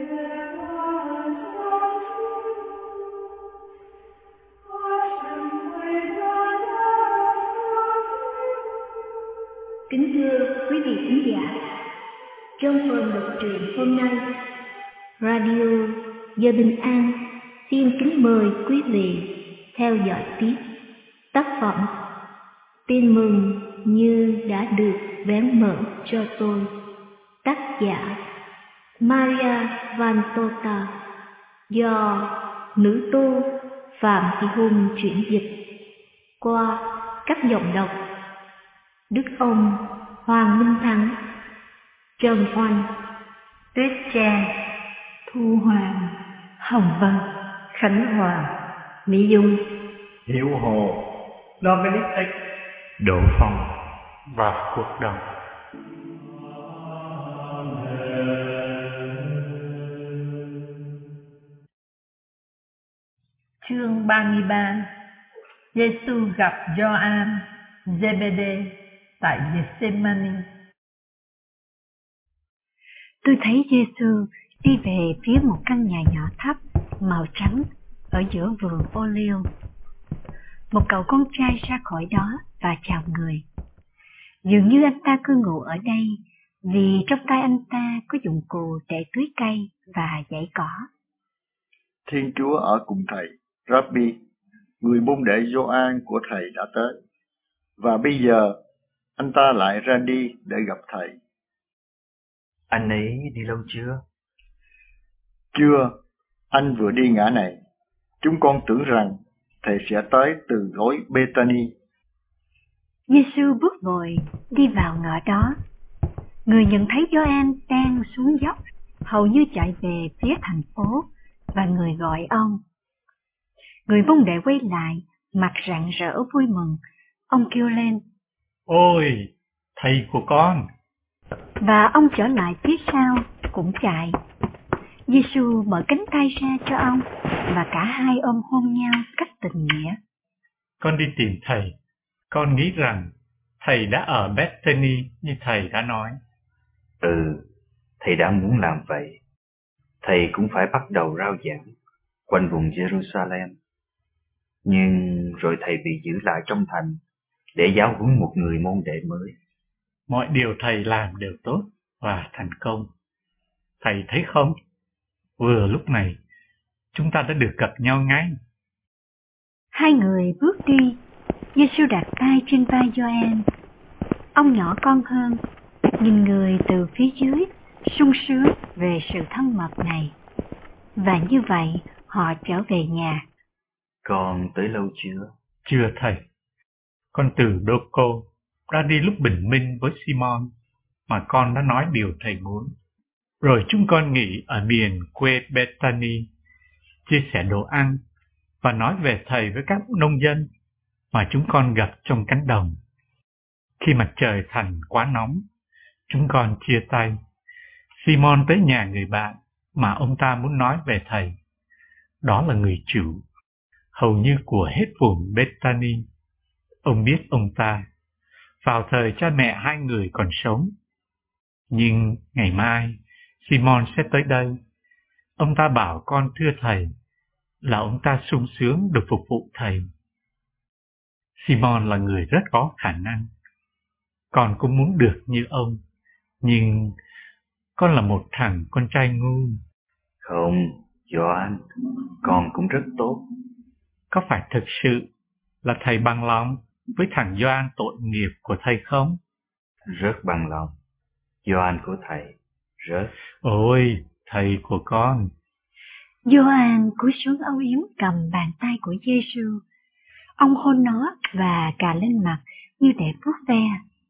Kính thưa quý vị khán giả, trong phần đọc truyện hôm nay, Radio Giờ Bình An xin kính mời quý vị theo dõi tiếp tác phẩm Tin mừng như đã được vén mở cho tôi, tác giả Maria Vantota, do nữ tu Phạm Thị Hùng chuyển dịch qua các giọng đọc Đức Ông, Hoàng Minh Thắng, Trần Oanh, Tuyết Trang, Thu Hoàng, Hồng Vân, Khánh Hòa, Mỹ Dung, Hiệu Hồ, Dominic X, Đỗ Phong và Cuộc Đồng. Chương 33. Giê-xu gặp Gioan, Giê-bê-đê tại Gethsemane. Tôi thấy Giê-xu đi về phía một căn nhà nhỏ thấp màu trắng ở giữa vườn ô liu. Một cậu con trai ra khỏi đó và chào người. Dường như anh ta cư ngụ ở đây vì trong tay anh ta có dụng cụ để tưới cây và dãy cỏ. Thiên Chúa ở cùng thầy, Rabbi, người môn đệ Gioan của thầy đã tới, và bây giờ anh ta lại ra đi để gặp thầy. Anh ấy đi lâu chưa? Chưa, anh vừa đi ngã này. Chúng con tưởng rằng thầy sẽ tới từ gối Bethany. Giê-xu bước vội đi vào ngõ đó. Người nhận thấy Gioan đang xuống dốc, hầu như chạy về phía thành phố, và người gọi ông. Người môn đệ quay lại, mặt rạng rỡ vui mừng. Ông kêu lên: Ôi, thầy của con! Và ông trở lại phía sau, cũng chạy. Giê-xu mở cánh tay ra cho ông, và cả hai ôm hôn nhau cách tình nghĩa. Con đi tìm thầy. Con nghĩ rằng thầy đã ở Bethany như thầy đã nói. Thầy đã muốn làm vậy. Thầy cũng phải bắt đầu rao giảng quanh vùng Jerusalem. Nhưng rồi thầy bị giữ lại trong thành để giáo huấn một người môn đệ mới. Mọi điều thầy làm đều tốt và thành công. Thầy thấy không? Vừa lúc này, chúng ta đã được gặp nhau ngay. Hai người bước đi. Giê-xu đặt tay trên vai Gioan. Ông nhỏ con hơn, nhìn người từ phía dưới, sung sướng về sự thân mật này. Và như vậy, họ trở về nhà. Con tới lâu chưa? Chưa thầy. Con từ Đô-cô ra đi lúc bình minh với Simon, mà con đã nói điều thầy muốn. Rồi chúng con nghỉ ở miền quê Bethany, chia sẻ đồ ăn và nói về thầy với các nông dân mà chúng con gặp trong cánh đồng. Khi mặt trời thành quá nóng, chúng con chia tay. Simon tới nhà người bạn mà ông ta muốn nói về thầy. Đó là người chủ, hầu như của hết vùng Bethany. Ông biết ông ta, vào thời cha mẹ hai người còn sống. Nhưng ngày mai, Simon sẽ tới đây. Ông ta bảo con thưa thầy là ông ta sung sướng được phục vụ thầy. Simon là người rất có khả năng. Con cũng muốn được như ông, nhưng con là một thằng con trai ngu. Không, Gioan, con cũng rất tốt. Có phải thực sự là thầy bằng lòng với thằng Gioan tội nghiệp của thầy không? Rất bằng lòng. Gioan của thầy, rất. Ôi, thầy của con. Gioan cúi xuống âu yếm cầm bàn tay của Giê-xu. Ông hôn nó và cà lên mặt như để vuốt ve.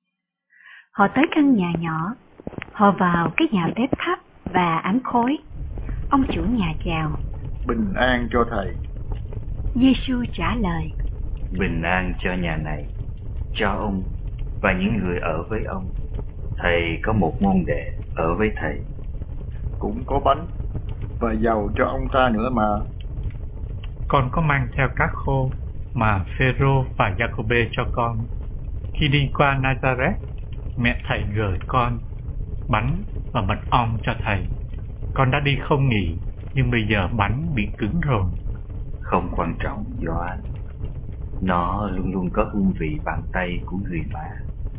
Họ tới căn nhà nhỏ. Họ vào cái nhà bếp thấp và ám khói. Ông chủ nhà chào: Bình an cho thầy. Giê-xu trả lời: Bình an cho nhà này, cho ông và những người ở với ông. Thầy có một môn đệ ở với thầy. Cũng có bánh và dầu cho ông ta nữa mà. Con có mang theo cá khô mà Phêrô và Giacôbê cho con. Khi đi qua Nazareth, mẹ thầy gửi con bánh và mật ong cho thầy. con đã đi không nghỉ, nhưng bây giờ bánh bị cứng rồi. Không quan trọng, Gioan. Nó luôn luôn có hương vị bàn tay của người Pháp.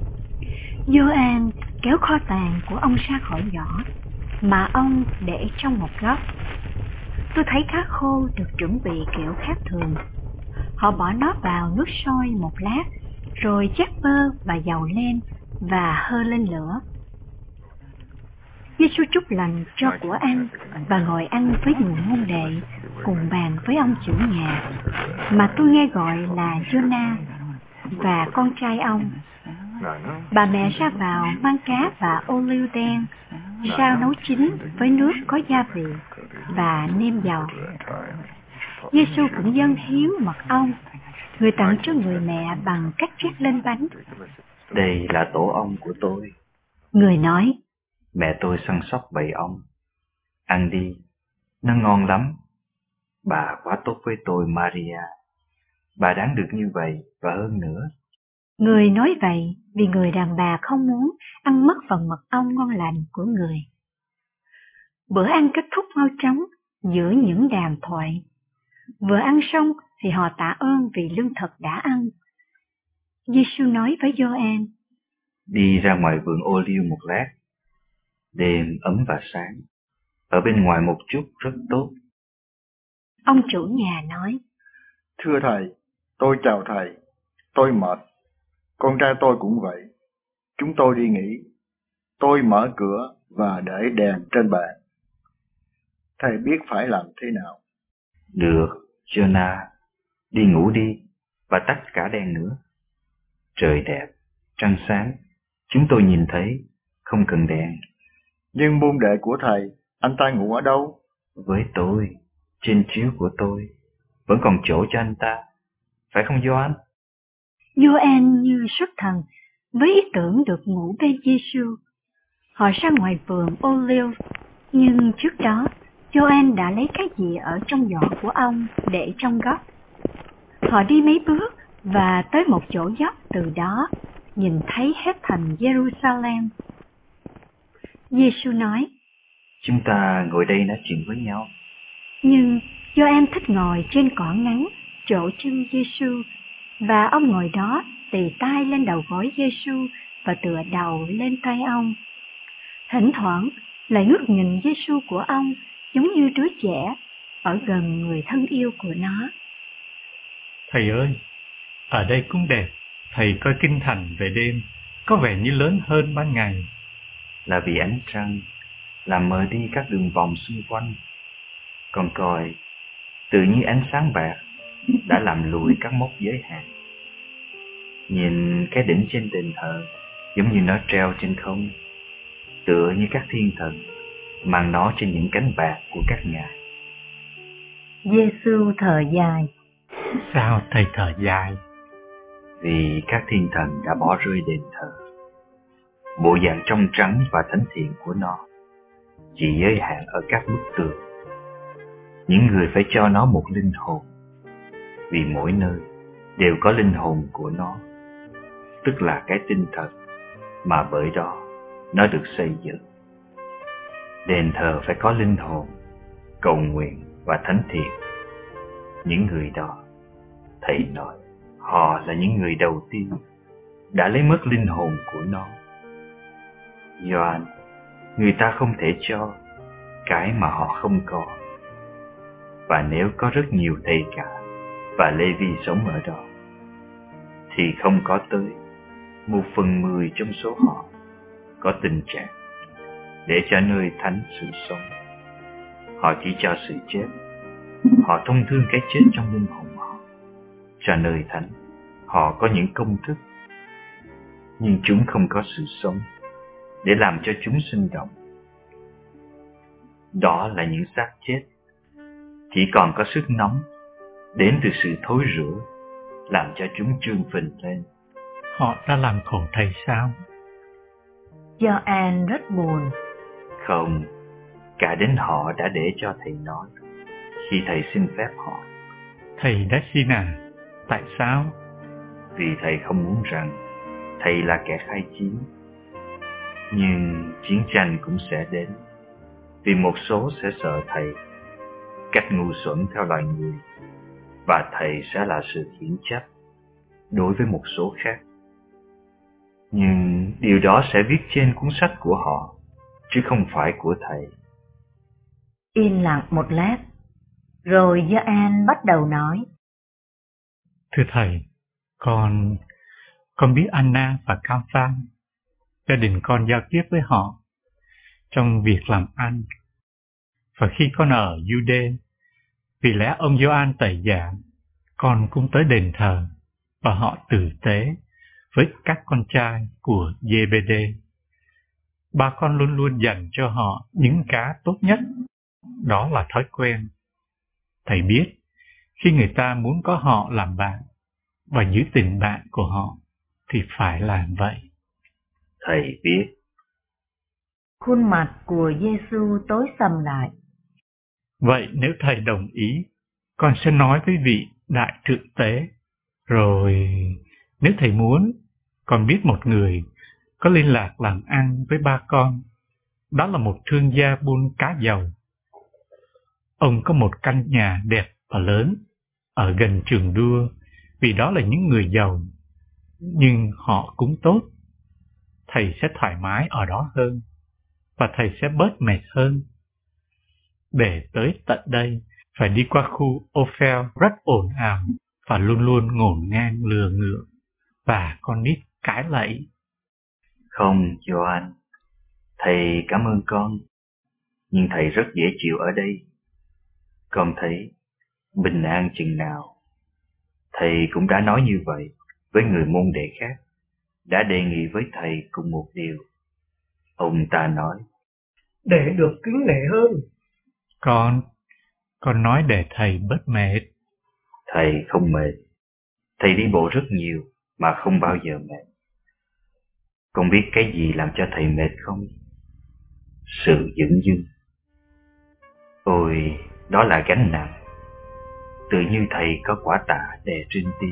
Gioan kéo kho tàng của ông ra khỏi giỏ mà ông để trong một góc. Tôi thấy cá khô được chuẩn bị kiểu khác thường. Họ bỏ nó vào nước sôi một lát, rồi chắc bơ và dầu lên và hơ lên lửa. Giê-xu chúc lành cho của ăn và ngồi ăn với người môn đệ cùng bàn với ông chủ nhà mà tôi nghe gọi là Jonah và con trai ông. Bà mẹ ra vào mang cá và ô liu đen, rau nấu chín với nước có gia vị và nêm dầu. Giê-xu cũng dâng hiến mật ong, người tặng cho người mẹ bằng cách trét lên bánh. Đây là tổ ong của tôi. Người nói, mẹ tôi săn sóc bầy ong. Ăn đi, nó ngon lắm. Bà quá tốt với tôi, Maria. Bà đáng được như vậy và hơn nữa. Người nói vậy vì người đàn bà không muốn ăn mất phần mật ong ngon lành của người. Bữa ăn kết thúc mau chóng giữa những đàm thoại. Vừa ăn xong thì họ tạ ơn vì lương thực đã ăn. Giê-xu nói với Gioan, đi ra ngoài vườn ô liu một lát. Đêm ấm và sáng. Ở bên ngoài một chút rất tốt. Ông chủ nhà nói, thưa thầy, tôi chào thầy. Tôi mệt. Con trai tôi cũng vậy. Chúng tôi đi nghỉ. Tôi mở cửa và để đèn trên bàn. Thầy biết phải làm thế nào? Được, Jonah, đi ngủ đi và tắt cả đèn nữa. Trời đẹp, trăng sáng, chúng tôi nhìn thấy, không cần đèn. Nhưng môn đệ của thầy, anh ta ngủ ở đâu? Với tôi, trên chiếu của tôi, vẫn còn chỗ cho anh ta, phải không Gioan? Gioan như xuất thần với ý tưởng được ngủ bên Giê-xu. Họ ra ngoài vườn ô liu, nhưng trước đó Gioan đã lấy cái gì ở trong giỏ của ông để trong góc. Họ đi mấy bước và tới một chỗ dốc, từ đó nhìn thấy hết thành Jerusalem. Giê-xu nói, chúng ta ngồi đây nói chuyện với nhau. Nhưng Gioan thích ngồi trên cỏ ngắn chỗ chân Giê-xu, và ông ngồi đó tì tay lên đầu gối Giê-xu và tựa đầu lên tay ông. Thỉnh thoảng lại ngước nhìn Giê-xu của ông giống như đứa trẻ ở gần người thân yêu của nó. Thầy ơi, ở đây cũng đẹp. Thầy coi kinh thành về đêm có vẻ như lớn hơn ban ngày. Là vì ánh trăng làm mờ đi các đường vòng xung quanh. Còn coi, tự nhiên ánh sáng bạc đã làm lùi các mốc giới hạn. Nhìn cái đỉnh trên đền thờ giống như nó treo trên không, tựa như các thiên thần mang nó trên những cánh bạc của các ngài. Giê-xu thở dài. Sao thầy thở dài? Vì các thiên thần đã bỏ rơi đền thờ. Bộ dạng trong trắng và thánh thiện của nó chỉ giới hạn ở các bức tường. Những người phải cho nó một linh hồn, vì mỗi nơi đều có linh hồn của nó, tức là cái tinh thần mà bởi đó nó được xây dựng. Đền thờ phải có linh hồn, cầu nguyện và thánh thiện. Những người đó, thầy nói, họ là những người đầu tiên đã lấy mất linh hồn của nó. Gioan, người ta không thể cho cái mà họ không có. Và nếu có rất nhiều thầy cả và Lê-vi sống ở đó, thì không có tới 1/10 trong số họ có tình trạng để cho nơi thánh sự sống. Họ chỉ cho sự chết. Họ thông thương cái chết trong linh hồn họ. Cho nơi thánh, họ có những công thức, nhưng chúng không có sự sống để làm cho chúng sinh động. Đó là những xác chết, chỉ còn có sức nóng đến từ sự thối rữa, làm cho chúng trương phình lên. Họ đã làm khổ thầy sao? Gioan rất buồn. Không, cả đến họ đã để cho thầy nói khi thầy xin phép họ. Thầy đã xin à? Tại sao? Vì thầy không muốn rằng thầy là kẻ khai chiến. Nhưng chiến tranh cũng sẽ đến, vì một số sẽ sợ thầy, cách ngu xuẩn theo loài người, và thầy sẽ là sự khiển trách đối với một số khác. Nhưng điều đó sẽ viết trên cuốn sách của họ, chứ không phải của thầy. Im lặng một lát, rồi Gioan bắt đầu nói. Thưa thầy, con biết Anna và Camphan. Gia đình con giao tiếp với họ trong việc làm ăn. Và khi con ở Jude, vì lẽ ông Gioan tẩy giả, con cũng tới đền thờ, và họ tử tế với các con trai của Zebede. Ba con luôn luôn dành cho họ những cá tốt nhất. Đó là thói quen. Thầy biết, khi người ta muốn có họ làm bạn và giữ tình bạn của họ, thì phải làm vậy. Thầy biết. Khuôn mặt của Giêsu tối sầm lại. Vậy nếu thầy đồng ý, con sẽ nói với vị đại thượng tế. Rồi nếu thầy muốn, con biết một người có liên lạc làm ăn với ba con. Đó là một thương gia buôn cá dầu. Ông có một căn nhà đẹp và lớn ở gần trường đua, vì đó là những người giàu, nhưng họ cũng tốt. Thầy sẽ thoải mái ở đó hơn, và thầy sẽ bớt mệt hơn. Để tới tận đây, phải đi qua khu Ophel rất ồn ào và luôn luôn ngổn ngang lừa ngựa, và con nít cãi lẫy. Không, Gioan, thầy cảm ơn con, nhưng thầy rất dễ chịu ở đây. Con thấy bình an chừng nào. Thầy cũng đã nói như vậy với người môn đệ khác, đã đề nghị với thầy cùng một điều. Ông ta nói, để được kính nể hơn. Con nói để thầy bớt mệt. Thầy không mệt. Thầy đi bộ rất nhiều mà không bao giờ mệt. Con biết cái gì làm cho thầy mệt không? Sự dửng dưng. Ôi, đó là gánh nặng. Tự như thầy có quả tạ đè trên tim.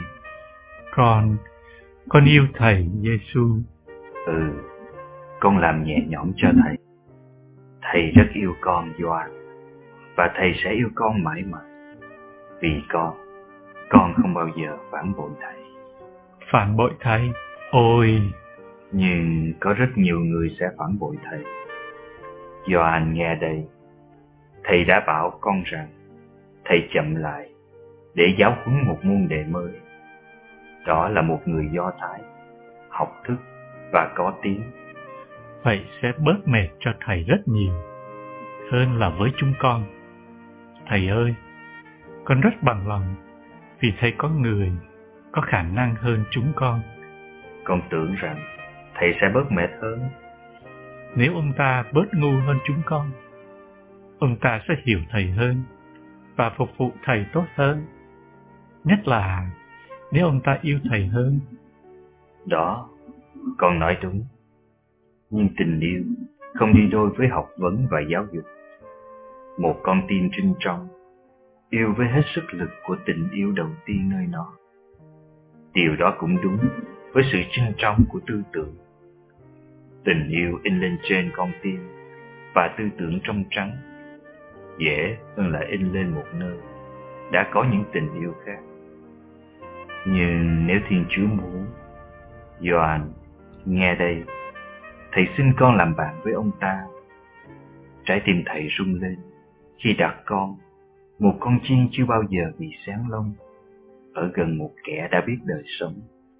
Con yêu thầy Giêsu. Con làm nhẹ nhõm cho thầy. Thầy rất yêu con, Gioan, và thầy sẽ yêu con mãi mãi. Vì con không bao giờ phản bội thầy. Phản bội thầy? Ôi! Nhưng có rất nhiều người sẽ phản bội thầy. Gioan nghe đây. Thầy đã bảo con rằng thầy chậm lại để giáo huấn một môn đệ mới. Đó là một người Do Thái, học thức và có tiếng. Vậy sẽ bớt mệt cho thầy rất nhiều, hơn là với chúng con. Thầy ơi, con rất bằng lòng, vì thầy có người có khả năng hơn chúng con. Con tưởng rằng thầy sẽ bớt mệt hơn. Nếu ông ta bớt ngu hơn chúng con, ông ta sẽ hiểu thầy hơn và phục vụ thầy tốt hơn. Nhất là nếu ông ta yêu thầy hơn. Đó, con nói đúng. Nhưng tình yêu không đi đôi với học vấn và giáo dục. Một con tim trinh trong yêu với hết sức lực của tình yêu đầu tiên nơi nó. Điều đó cũng đúng với sự trinh trong của tư tưởng. Tình yêu in lên trên con tim và tư tưởng trong trắng dễ hơn là in lên một nơi đã có những tình yêu khác. Nhưng nếu Thiên Chúa muốn, Gioan, nghe đây, thầy xin con làm bạn với ông ta. Trái tim thầy rung lên khi đặt con, một con chim chưa bao giờ bị sáng lông, ở gần một kẻ đã biết đời sống.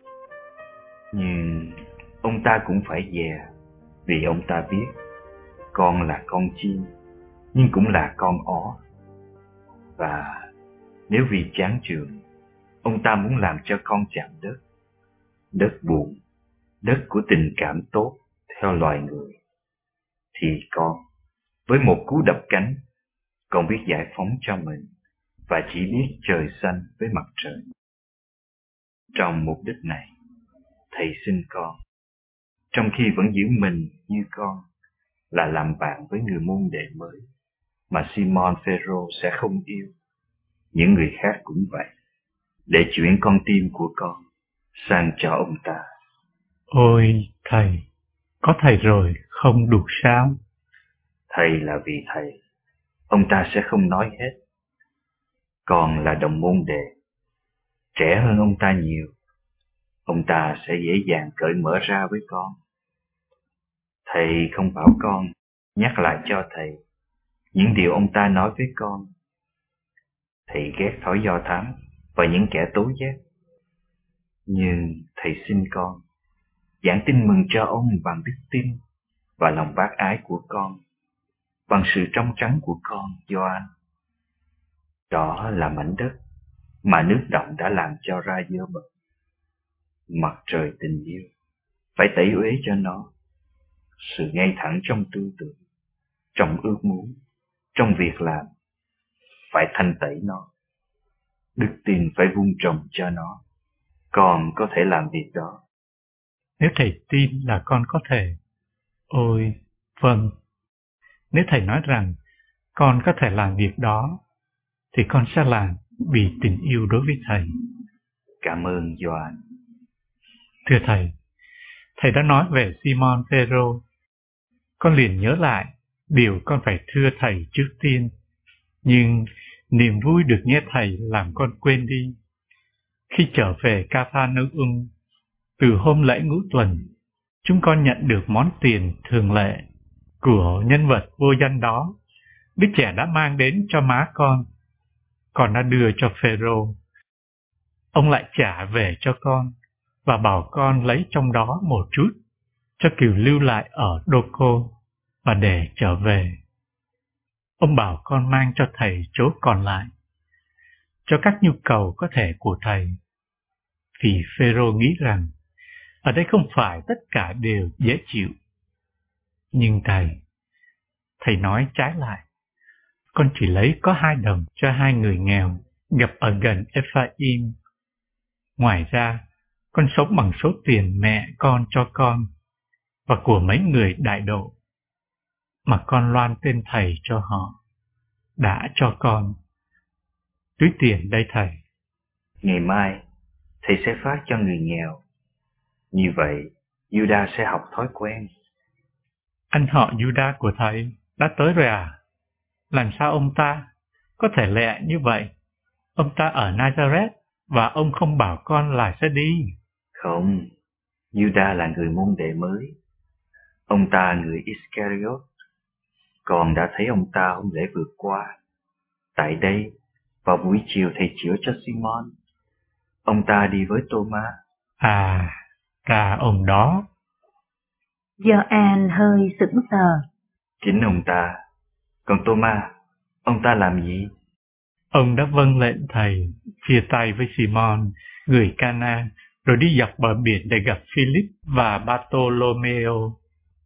Nhưng ông ta cũng phải dè, vì ông ta biết con là con chim, nhưng cũng là con ó. Và nếu vì chán chường, ông ta muốn làm cho con chạm đất, đất buồn, đất của tình cảm tốt theo loài người, thì con, với một cú đập cánh, con biết giải phóng cho mình và chỉ biết trời xanh với mặt trời. Trong mục đích này, thầy xin con, trong khi vẫn giữ mình như con, là làm bạn với người môn đệ mới mà Simon Phêrô sẽ không yêu. Những người khác cũng vậy, để chuyển con tim của con sang cho ông ta. Ôi thầy, có thầy rồi không đủ sao? Thầy là vị thầy, ông ta sẽ không nói hết. Con là đồng môn đệ, trẻ hơn ông ta nhiều, ông ta sẽ dễ dàng cởi mở ra với con. Thầy không bảo con nhắc lại cho thầy những điều ông ta nói với con. Thầy ghét thói do thám và những kẻ tố giác. Nhưng thầy xin con giảng tin mừng cho ông bằng đức tin và lòng bác ái của con, bằng sự trong trắng của con, Gioan. Đó là mảnh đất mà nước động đã làm cho ra dơ bẩn. Mặt trời tình yêu phải tẩy uế cho nó. Sự ngay thẳng trong tư tưởng, trong ước muốn, trong việc làm phải thanh tẩy nó. Đức tin phải vun trồng cho nó. Con có thể làm việc đó. Nếu thầy tin là con có thể. Ôi, vâng. Nếu thầy nói rằng con có thể làm việc đó, thì con sẽ làm vì tình yêu đối với thầy. Cảm ơn Gioan. Thưa thầy đã nói về Simon Phêrô. Con liền nhớ lại điều con phải thưa thầy trước tiên, nhưng niềm vui được nghe thầy làm con quên đi. Khi trở về Ca-pha-nơ-um, từ hôm lễ ngũ tuần, chúng con nhận được món tiền thường lệ của nhân vật vô danh đó. Đứa trẻ đã mang đến cho má con đã đưa cho Phêrô. Ông lại trả về cho con và bảo con lấy trong đó một chút cho kiểu lưu lại ở Đô-cô và để trở về. Ông bảo con mang cho thầy chỗ còn lại, cho các nhu cầu có thể của thầy. Vì Phêrô nghĩ rằng ở đây không phải tất cả đều dễ chịu. Nhưng thầy nói trái lại. Con chỉ lấy có 2 đồng cho 2 người nghèo gặp ở gần Ephraim. Ngoài ra, con sống bằng số tiền mẹ con cho con và của mấy người đại độ mà con loan tên thầy cho họ đã cho con. Túi tiền đây thầy. Ngày mai, thầy sẽ phát cho người nghèo. Như vậy, Judas sẽ học thói quen. Anh họ Judas của thầy đã tới rồi à? Làm sao ông ta có thể lẹ như vậy? Ông ta ở Nazareth và ông không bảo con là sẽ đi. Không, Judas là người môn đệ mới. Ông ta người Iscariot. Con đã thấy ông ta hôm lễ vừa qua. Tại đây, vào buổi chiều thầy chữa cho Simon. Ông ta đi với Thomas. À, cả ông đó. Gioan hơi sững sờ. Chính ông ta. Còn Thomas, ông ta làm gì? Ông đã vâng lệnh thầy, chia tay với Simon, người Cana, rồi đi dọc bờ biển để gặp Philip và Bartolomeo.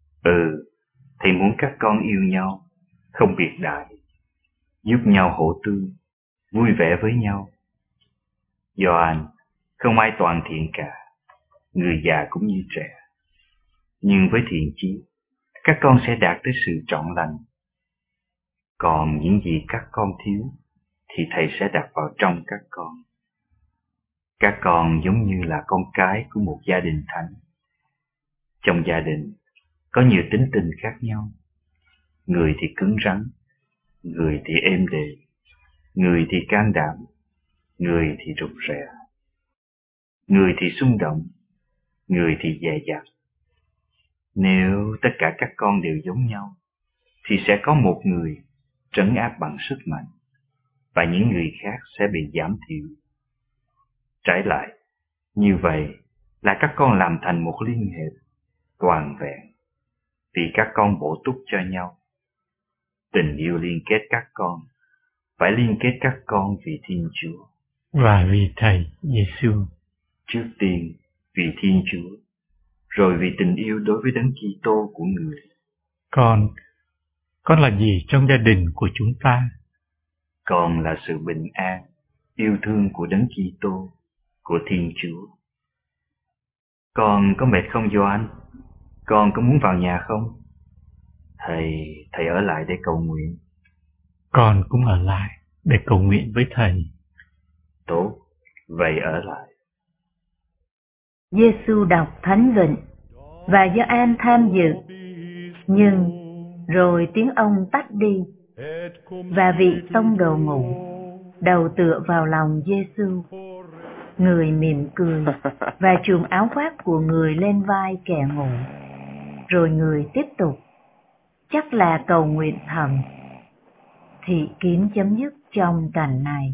Thầy muốn các con yêu nhau, không biệt đại, giúp nhau hỗ tương, vui vẻ với nhau. Gioan, không ai toàn thiện cả, người già cũng như trẻ. Nhưng với thiện chí, các con sẽ đạt tới sự trọn lành. Còn những gì các con thiếu, thì thầy sẽ đặt vào trong các con. Các con giống như là con cái của một gia đình thánh. Trong gia đình, có nhiều tính tình khác nhau. Người thì cứng rắn, người thì êm đềm, người thì can đảm, người thì rụt rè, người thì xung động, người thì dè dặt. Nếu tất cả các con đều giống nhau, thì sẽ có một người trấn áp bằng sức mạnh, và những người khác sẽ bị giảm thiểu. Trái lại, như vậy là các con làm thành một liên hệ toàn vẹn, vì các con bổ túc cho nhau. Tình yêu liên kết các con, phải liên kết các con vì Thiên Chúa. Và vì Thầy Giêsu. Trước tiên vì Thiên Chúa, rồi vì tình yêu đối với Đấng Kitô của người. Con là gì trong gia đình của chúng ta? Con là sự bình an, yêu thương của Đấng Kitô, của Thiên Chúa. Con có mệt không Gioan? Con có muốn vào nhà không? Thầy ở lại để cầu nguyện. Con cũng ở lại để cầu nguyện với thầy. Tốt, vậy ở lại. Giêsu đọc Thánh Vịnh và Gioan tham dự, nhưng Rồi tiếng ông tắt đi, và vị tông đồ ngủ, đầu tựa vào lòng Giêsu. Người mỉm cười và chùm áo khoác của người lên vai kẻ ngủ. Rồi người tiếp tục, chắc là cầu nguyện thầm. Thị kiến chấm dứt trong cảnh này.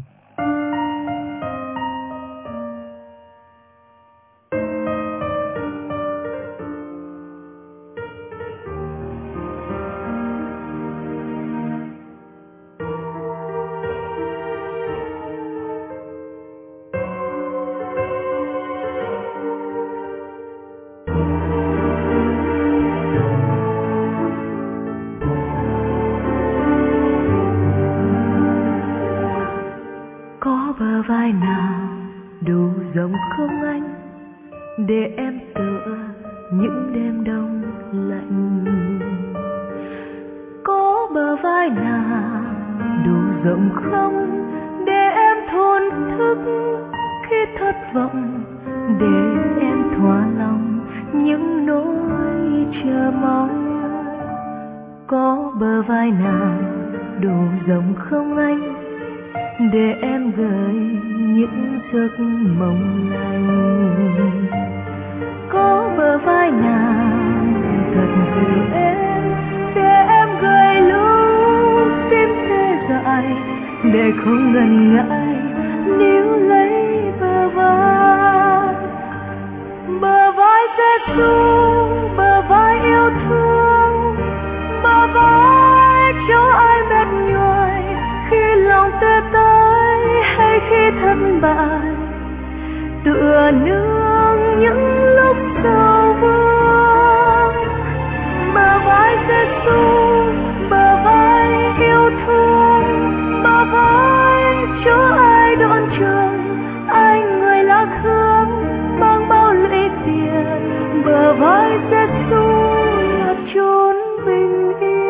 Bờ vai nào đủ rộng không anh, để em tựa những đêm đông lạnh? Có bờ vai nào đủ rộng không, để em thổn thức khi thất vọng, để em thỏa lòng những nỗi chờ mong? Có bờ vai nào đủ rộng không anh, để em gửi những giấc mộng lành? Có bờ vai nào thật dịu êm, để em gửi lúc tim tê dại, để không ngần ngại níu lấy bờ vai? Bờ vai Giêsu, bờ vai yêu thương, bờ vai cho ai mệt nhoài khi lòng tê tái hay khi thất bại, tựa nương những lúc sầu vương. Bờ vai Giêsu, bờ vai yêu thương, bờ vai cho ai đón trường, ai người lạc hương mang bao lũy tiền. Bờ vai Giêsu là chốn bình yên.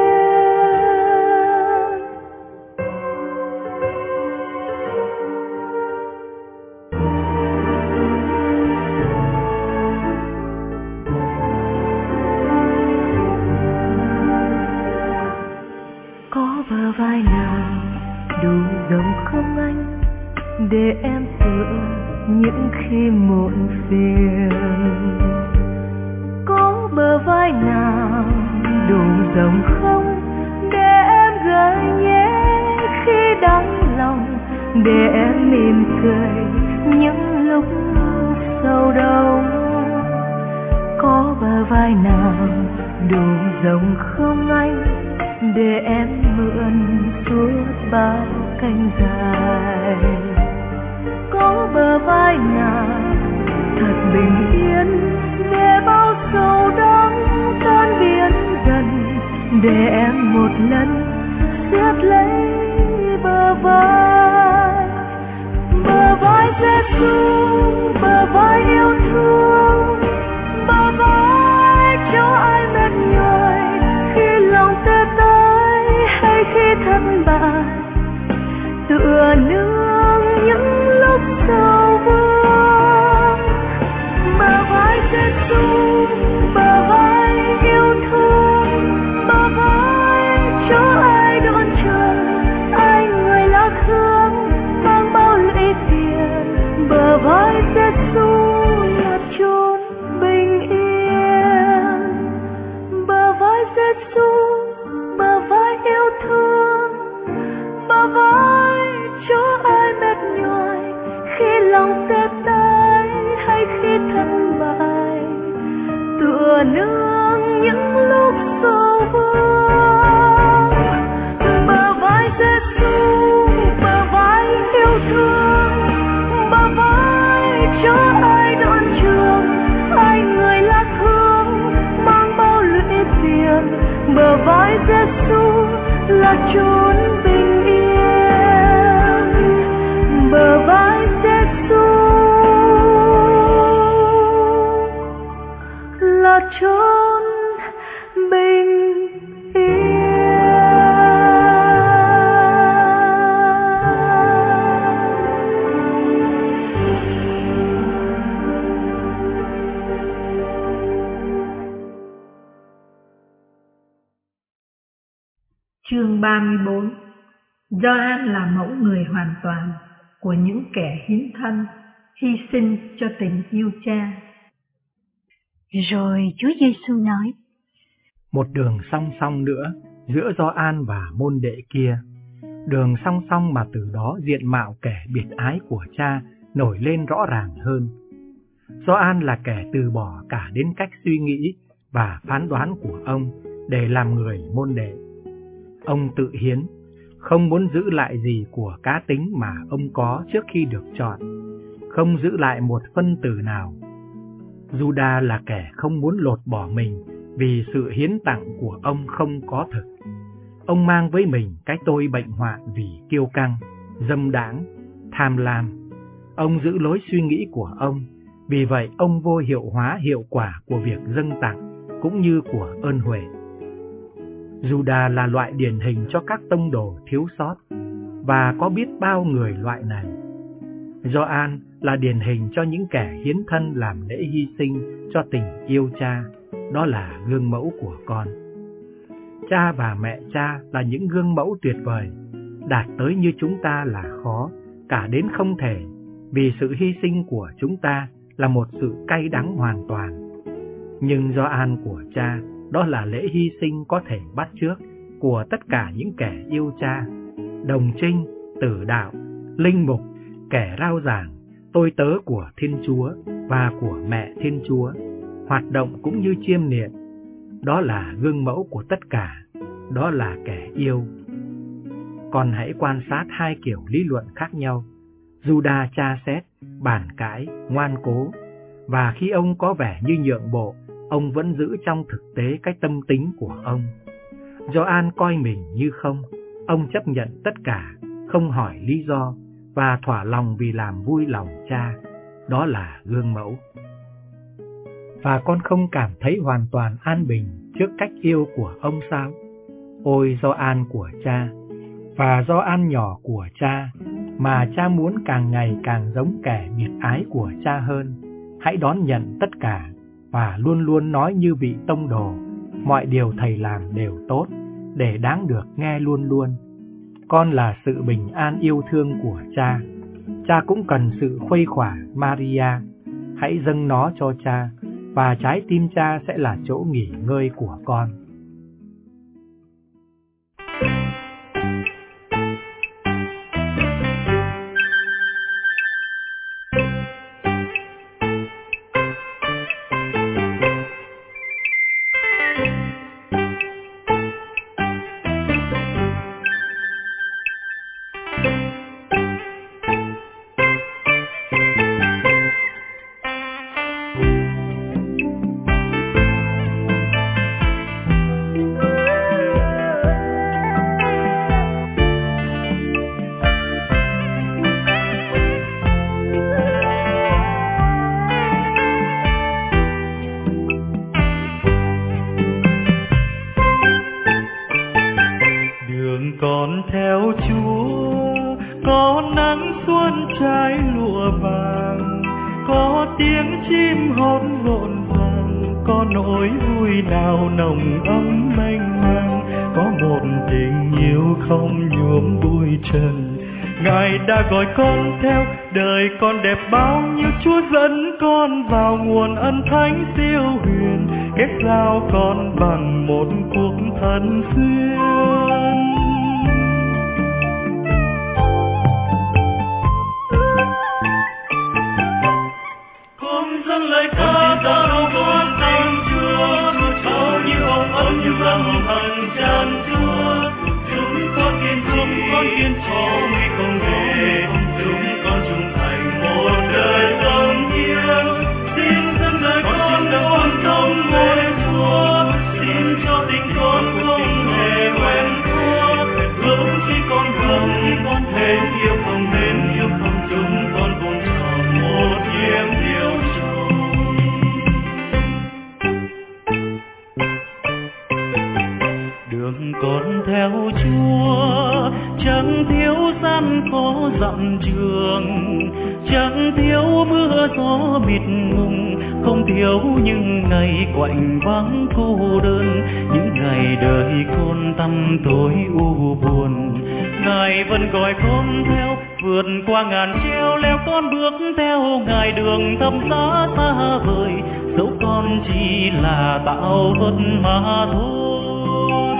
Bờ vai nào đủ rộng không anh, để em tựa những khi muộn phiền? Có bờ vai nào đủ rộng không, để em gợi nhẹ khi đắng lòng, để em mỉm cười những lúc sầu đông? Có bờ vai nào đủ rộng không anh, để em mượn suốt bao cánh dài? Có bờ vai nào thật bình yên, để bao sầu đắng tan biến dần, để em một lần siết lấy bờ vai? Bờ vai Giêsu, bờ vai yêu thương, bờ vai cho ai mệt nhoài khi lòng tê tái hay khi thất bại, tựa nương những lúc sầu vương. Bờ vai Giêsu, bờ vai yêu thương, bờ vai cho ai đón chờ, ai người lạc hương mang bao lũy tiền. Bờ vai Giêsu là chốn bình yên. Bờ vai Giêsu, bờ vai yêu thương, bờ vai cho ai mệt nhoài khi lòng tê tái hay khi thất bại, tựa nương những lúc sầu vương. Bờ vai Giêsu, bờ vai yêu thương, bờ vai cho ai đón trường, ai người lạc hương mang bao lũy phiền. Bờ vai Giêsu là chốn bình yên. Bờ vai Giêsu là chốn bình Chương 34. Gioan là mẫu người hoàn toàn của những kẻ hiến thân, hy sinh cho tình yêu Cha. Rồi Chúa Giêsu nói: Một đường song song nữa giữa Gioan và môn đệ kia, đường song song mà từ đó diện mạo kẻ biệt ái của Cha nổi lên rõ ràng hơn. Gioan là kẻ từ bỏ cả đến cách suy nghĩ và phán đoán của ông để làm người môn đệ. Ông tự hiến, không muốn giữ lại gì của cá tính mà ông có trước khi được chọn, không giữ lại một phân tử nào. Juda là kẻ không muốn lột bỏ mình vì sự hiến tặng của ông không có thực. Ông mang với mình cái tôi bệnh hoạn vì kiêu căng, dâm đãng, tham lam. Ông giữ lối suy nghĩ của ông, vì vậy ông vô hiệu hóa hiệu quả của việc dâng tặng cũng như của ơn huệ. Juda là loại điển hình cho các tông đồ thiếu sót, và có biết bao người loại này. Gioan là điển hình cho những kẻ hiến thân làm lễ hy sinh cho tình yêu Cha, đó là gương mẫu của con. Cha và mẹ Cha là những gương mẫu tuyệt vời, đạt tới như chúng ta là khó, cả đến không thể, vì sự hy sinh của chúng ta là một sự cay đắng hoàn toàn. Nhưng Gioan của Cha, đó là lễ hy sinh có thể bắt chước của tất cả những kẻ yêu Cha, đồng trinh, tử đạo, linh mục, kẻ rao giảng, tôi tớ của Thiên Chúa và của mẹ Thiên Chúa, hoạt động cũng như chiêm niệm. Đó là gương mẫu của tất cả, đó là kẻ yêu. Còn hãy quan sát hai kiểu lý luận khác nhau. Juda tra xét, bàn cãi, ngoan cố, và khi ông có vẻ như nhượng bộ, ông vẫn giữ trong thực tế cái tâm tính của ông. Gioan coi mình như không, ông chấp nhận tất cả, không hỏi lý do, và thỏa lòng vì làm vui lòng Cha. Đó là gương mẫu. Và con không cảm thấy hoàn toàn an bình trước cách yêu của ông sao? Ôi Gioan của Cha, và Gioan nhỏ của Cha, mà Cha muốn càng ngày càng giống kẻ biệt ái của Cha hơn. Hãy đón nhận tất cả, và luôn luôn nói như vị tông đồ, mọi điều Thầy làm đều tốt, để đáng được nghe luôn luôn. Con là sự bình an yêu thương của Cha. Cha cũng cần sự khuây khỏa Maria. Hãy dâng nó cho Cha, và trái tim Cha sẽ là chỗ nghỉ ngơi của con. Con theo Chúa, có nắng xuân trái lụa vàng, có tiếng chim hót rộn ràng, có nỗi vui nào nồng ấm mênh mang, có một tình yêu không nhuốm bụi trần. Ngài đã gọi con theo, đời con đẹp bao nhiêu, Chúa dẫn con vào nguồn ân thánh siêu huyền, kết giao con bằng một cuộc thân duyên. Dâng lời ca tao con tình Chúa, bao nhiêu hồng ân như dâng hằng tràn Chúa. Chúng con kiên trì nguy không về, chúng con trung thành một đời tâm yêu. Xin dâng lời con sống với Chúa, xin cho tình con không hề quen. theo Chúa, chẳng thiếu gian khó dặm trường, chẳng thiếu mưa gió mịt mùng, không thiếu những ngày quạnh vắng cô đơn, những ngày đời con tăm tối u buồn. Ngài vẫn gọi con theo, vượt qua ngàn treo leo con bước theo Ngài đường thăm giá xa vời, dẫu con chỉ là tạo vật mà thôi.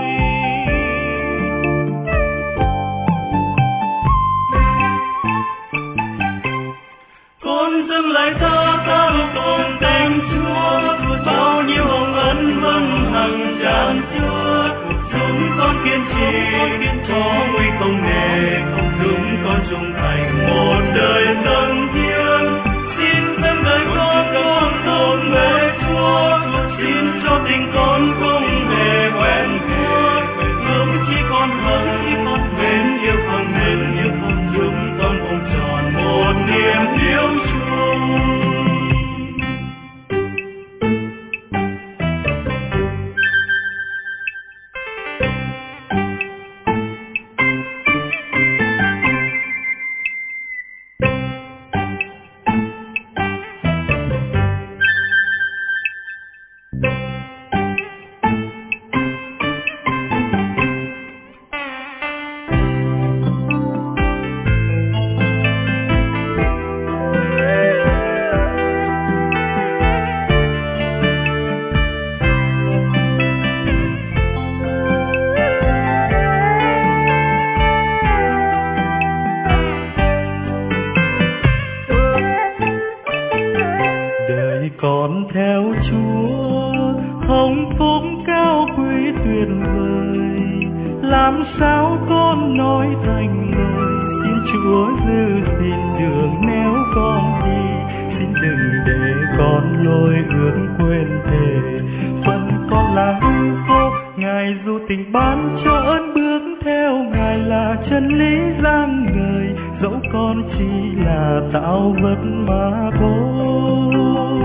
Con dâng lại ta con tên Chúa, bao nhiêu hồng ân vâng hằng tràn chứa, chúng con kiên trì cho nguy không nề, chúng con trung thành một đời dâng hiến. Xin dâng đời con dâng về Chúa, xin cho tình con không hề quen thuộc, hướng chỉ con hằng mến yêu con chúng con cùng tròn một niềm yêu chung. Con theo Chúa, hồng phúc cao quý tuyệt vời, làm sao con nói thành lời. Xin Chúa giữ gìn đường nếu con đi, xin đừng để con lối hướng quên thề. Phần con là hư vô, Ngài dù tình ban cho ơn bước theo Ngài là chân lý giang người, dẫu con chỉ là tạo vật mà thôi.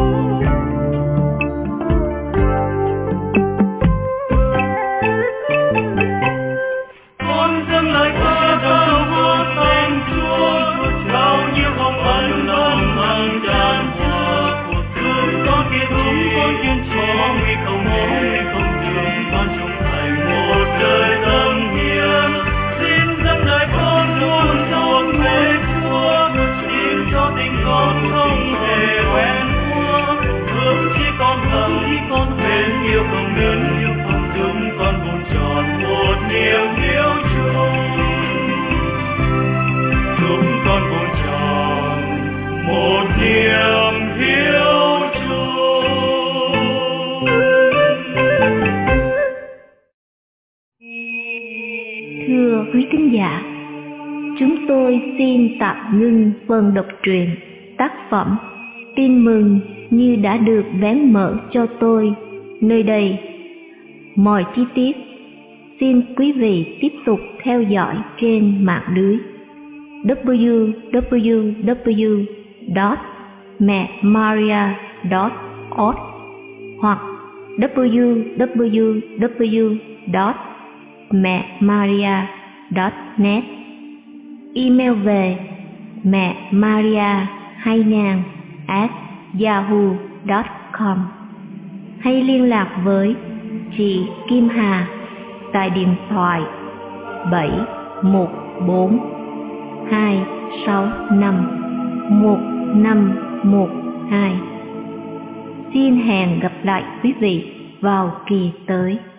Con dâng lời ca vô tên Chúa, bao nhiêu hồng ân vâng hằng tràn chứa, chúng con kiên trì nguy không nề, chúng con trung thành một đời dâng hiến. Xin dâng lời con luôn thuộc về Chúa, xin cho tình con không hề quen thua, hướng chỉ con hằng mến yêu không chúng con cùng tròn một niềm yêu chung. Chúng con cùng tròn một niềm yêu chung. Thưa quý thính giả, chúng tôi xin tạm ngưng phần đọc truyện tác phẩm Tin mừng như đã được vén mở cho tôi nơi đây. Mọi chi tiết xin quý vị tiếp tục theo dõi trên mạng lưới www.memaria.org hoặc www.memaria.net. Email về memaria2000@yahoo.com hay liên lạc với chị Kim Hà tại điện thoại 714-265-1512. Xin hẹn gặp lại quý vị vào kỳ tới.